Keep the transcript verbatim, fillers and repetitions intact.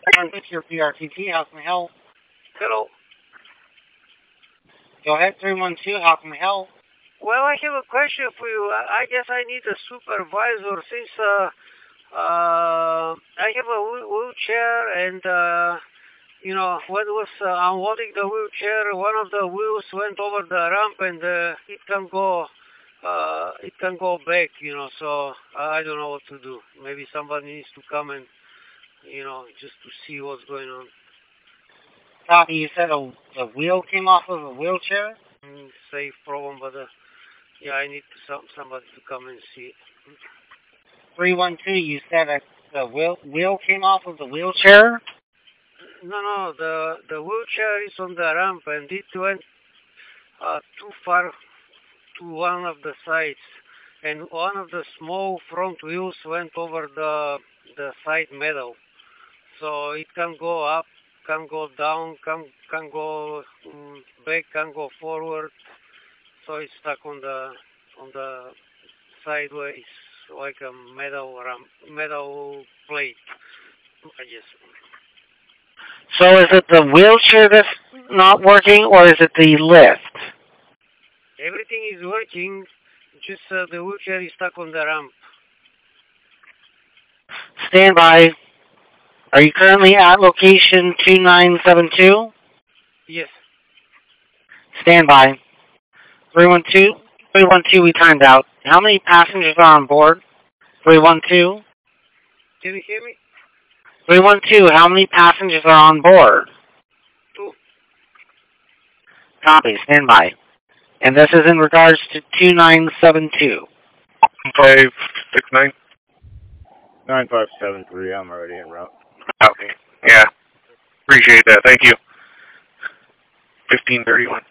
It's your P R T T. How can I help? Hello. Go ahead, three one two. How can I help? Well, I have a question for you. I I guess I need a supervisor since uh, uh, I have a wheel- wheelchair and, uh, you know, when was uh, I'm holding the wheelchair, one of the wheels went over the ramp and uh, it can go, uh, it can go back, you know, so I don't know what to do. Maybe somebody needs to come and, you know, just to see what's going on. Copy. You said a, a wheel came off of a wheelchair? Mm, safe problem, but uh, yeah, I need to, some, somebody to come and see it. three one two. You said a, a wheel, wheel came off of the wheelchair? No, no, the the wheelchair is on the ramp and it went uh, too far to one of the sides, and one of the small front wheels went over the the side metal, so it can go up, can go down, can can go um, back, can go forward, so it's stuck on the on the sideways like a metal ramp, metal plate, I guess. So is it the wheelchair that's not working, or is it the lift? Everything is working, just uh, the wheelchair is stuck on the ramp. Stand by. Are you currently at location two nine seven two? Yes. Stand by. three one two. three one two, we timed out. How many passengers are on board? three one two. Can you hear me? three one two, how many passengers are on board? Two. Copy. Stand by. And this is in regards to two nine seven two. five six nine. nine five seven three, I'm already en route. Okay. Yeah. Appreciate that. Thank you. fifteen thirty-one.